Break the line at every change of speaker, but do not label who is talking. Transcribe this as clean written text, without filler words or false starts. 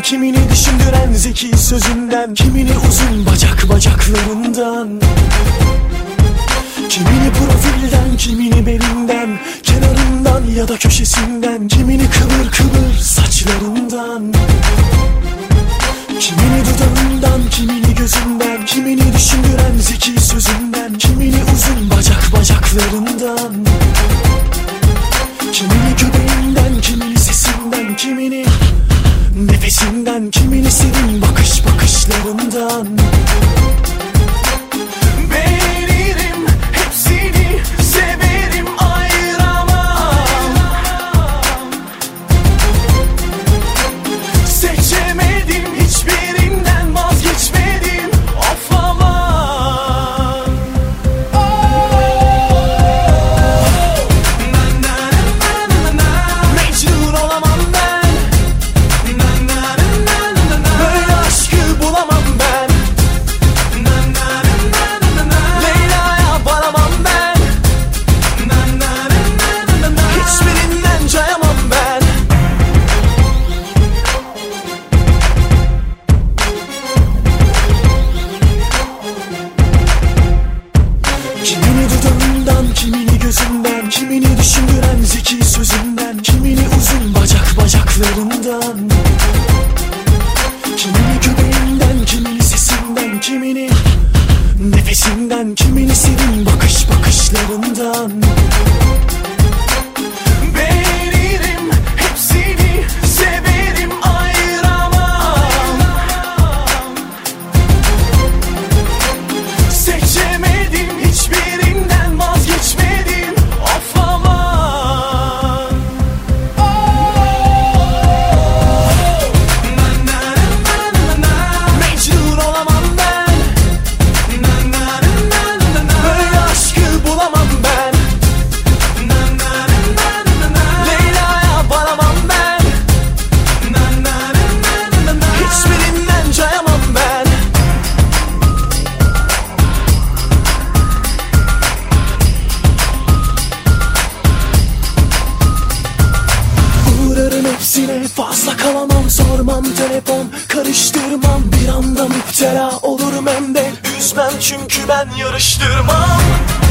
kimini düşündüren zeki sözünden, kimini uzun bacaklarından, kimini profilden, kimini belinden, kenarından ya da köşesinden, kimini kıvır saçlarından, kimini dudağından, kimini gözünden, kimini düşündüren zeki sözünden, kimini uzun bacaklarından, kimini göbeğinden, kimini sesinden, kimini nefesinden, kimini serin bakışlarından. Veririm hepsini, severim ayıramam. Seçemedim, hiçbirinden vazgeçmedim, of aman. Mecnun olamam ben, böyle aşkı bulamam ben. Leyla'ya varamam ben, hiçbirinden cayamam ben. Kimini dudağından, kimini gözünden, kimini düşündüren zeki sözünden, kimini uzun bacaklarından, kimini göbeğinden, kimini sesinden, kimini nefesinden, kimini serin bakışlarından. Veririm hepsini, severim ayıramam. Seçemedim, hiçbirinden vazgeçmedim, of aman. Mecnun olamam ben, böyle aşkı bulamam ben. Leyla'ya varamam ben, hiçbirinden cayamam ben. Uğrarım hepsine, fazla kalamam, sormam telefon, karıştırmam, bir anda müptela olurum hem de üzmem, çünkü ben yarıştırmam.